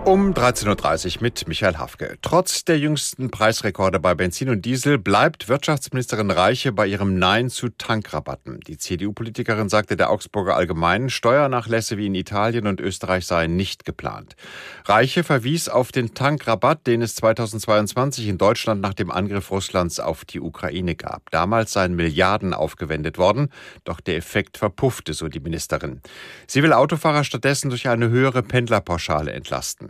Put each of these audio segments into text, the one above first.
Um 13.30 Uhr mit Michael Hafke. Trotz der jüngsten Preisrekorde bei Benzin und Diesel bleibt Wirtschaftsministerin Reiche bei ihrem Nein zu Tankrabatten. Die CDU-Politikerin sagte der Augsburger Allgemeinen, Steuernachlässe wie in Italien und Österreich seien nicht geplant. Reiche verwies auf den Tankrabatt, den es 2022 in Deutschland nach dem Angriff Russlands auf die Ukraine gab. Damals seien Milliarden aufgewendet worden, doch der Effekt verpuffte, so die Ministerin. Sie will Autofahrer stattdessen durch eine höhere Pendlerpauschale entlasten.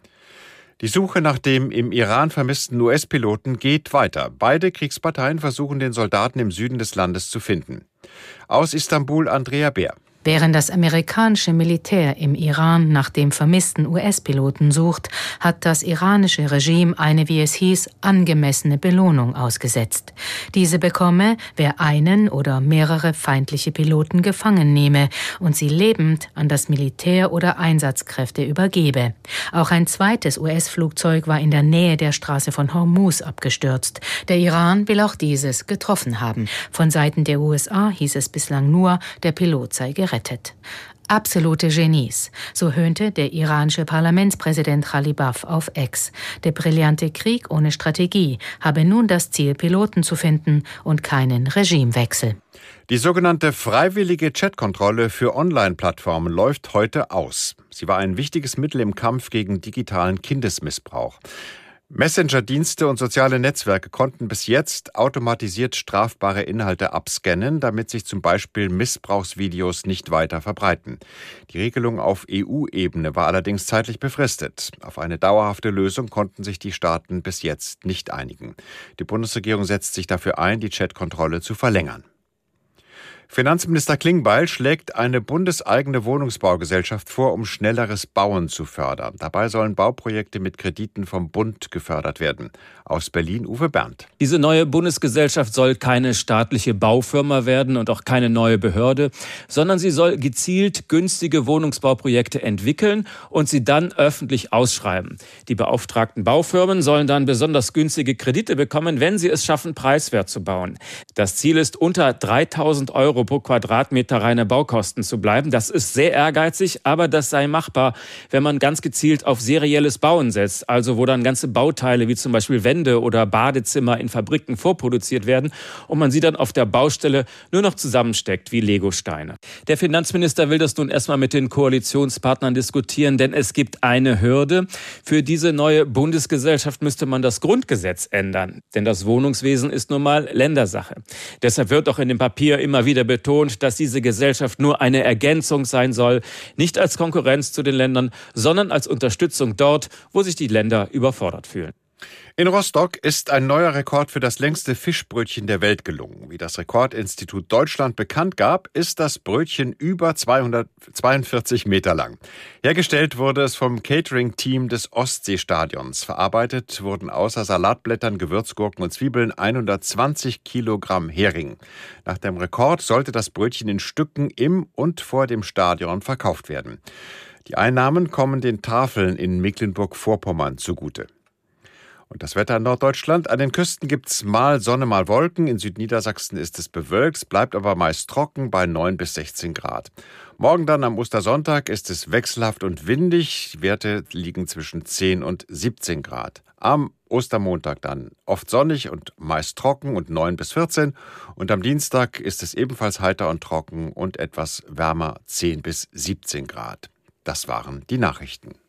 Die Suche nach dem im Iran vermissten US-Piloten geht weiter. Beide Kriegsparteien versuchen, den Soldaten im Süden des Landes zu finden. Aus Istanbul Andrea Beer. Während das amerikanische Militär im Iran nach dem vermissten US-Piloten sucht, hat das iranische Regime eine, wie es hieß, angemessene Belohnung ausgesetzt. Diese bekomme, wer einen oder mehrere feindliche Piloten gefangen nehme und sie lebend an das Militär oder Einsatzkräfte übergebe. Auch ein zweites US-Flugzeug war in der Nähe der Straße von Hormuz abgestürzt. Der Iran will auch dieses getroffen haben. Von Seiten der USA hieß es bislang nur, der Pilot sei gerettet. Absolute Genies, so höhnte der iranische Parlamentspräsident Ghalibaf auf X. Der brillante Krieg ohne Strategie habe nun das Ziel, Piloten zu finden und keinen Regimewechsel. Die sogenannte freiwillige Chatkontrolle für Online-Plattformen läuft heute aus. Sie war ein wichtiges Mittel im Kampf gegen digitalen Kindesmissbrauch. Messenger-Dienste und soziale Netzwerke konnten bis jetzt automatisiert strafbare Inhalte abscannen, damit sich zum Beispiel Missbrauchsvideos nicht weiter verbreiten. Die Regelung auf EU-Ebene war allerdings zeitlich befristet. Auf eine dauerhafte Lösung konnten sich die Staaten bis jetzt nicht einigen. Die Bundesregierung setzt sich dafür ein, die Chatkontrolle zu verlängern. Finanzminister Klingbeil schlägt eine bundeseigene Wohnungsbaugesellschaft vor, um schnelleres Bauen zu fördern. Dabei sollen Bauprojekte mit Krediten vom Bund gefördert werden. Aus Berlin Uwe Berndt. Diese neue Bundesgesellschaft soll keine staatliche Baufirma werden und auch keine neue Behörde, sondern sie soll gezielt günstige Wohnungsbauprojekte entwickeln und sie dann öffentlich ausschreiben. Die beauftragten Baufirmen sollen dann besonders günstige Kredite bekommen, wenn sie es schaffen, preiswert zu bauen. Das Ziel ist, unter 3.000 Euro pro Quadratmeter reine Baukosten zu bleiben. Das ist sehr ehrgeizig, aber das sei machbar, wenn man ganz gezielt auf serielles Bauen setzt. Also wo dann ganze Bauteile wie zum Beispiel Wände oder Badezimmer in Fabriken vorproduziert werden und man sie dann auf der Baustelle nur noch zusammensteckt wie Legosteine. Der Finanzminister will das nun erstmal mit den Koalitionspartnern diskutieren, denn es gibt eine Hürde. Für diese neue Bundesgesellschaft müsste man das Grundgesetz ändern, denn das Wohnungswesen ist nun mal Ländersache. Deshalb wird auch in dem Papier immer wieder betont, dass diese Gesellschaft nur eine Ergänzung sein soll, nicht als Konkurrenz zu den Ländern, sondern als Unterstützung dort, wo sich die Länder überfordert fühlen. In Rostock ist ein neuer Rekord für das längste Fischbrötchen der Welt gelungen. Wie das Rekordinstitut Deutschland bekannt gab, ist das Brötchen über 242 Meter lang. Hergestellt wurde es vom Catering-Team des Ostseestadions. Verarbeitet wurden außer Salatblättern, Gewürzgurken und Zwiebeln 120 Kilogramm Hering. Nach dem Rekord sollte das Brötchen in Stücken im und vor dem Stadion verkauft werden. Die Einnahmen kommen den Tafeln in Mecklenburg-Vorpommern zugute. Und das Wetter in Norddeutschland. An den Küsten gibt's mal Sonne, mal Wolken. In Südniedersachsen ist es bewölkt, bleibt aber meist trocken bei 9 bis 16 Grad. Morgen dann am Ostersonntag ist es wechselhaft und windig. Die Werte liegen zwischen 10 und 17 Grad. Am Ostermontag dann oft sonnig und meist trocken und 9 bis 14. Und am Dienstag ist es ebenfalls heiter und trocken und etwas wärmer 10 bis 17 Grad. Das waren die Nachrichten.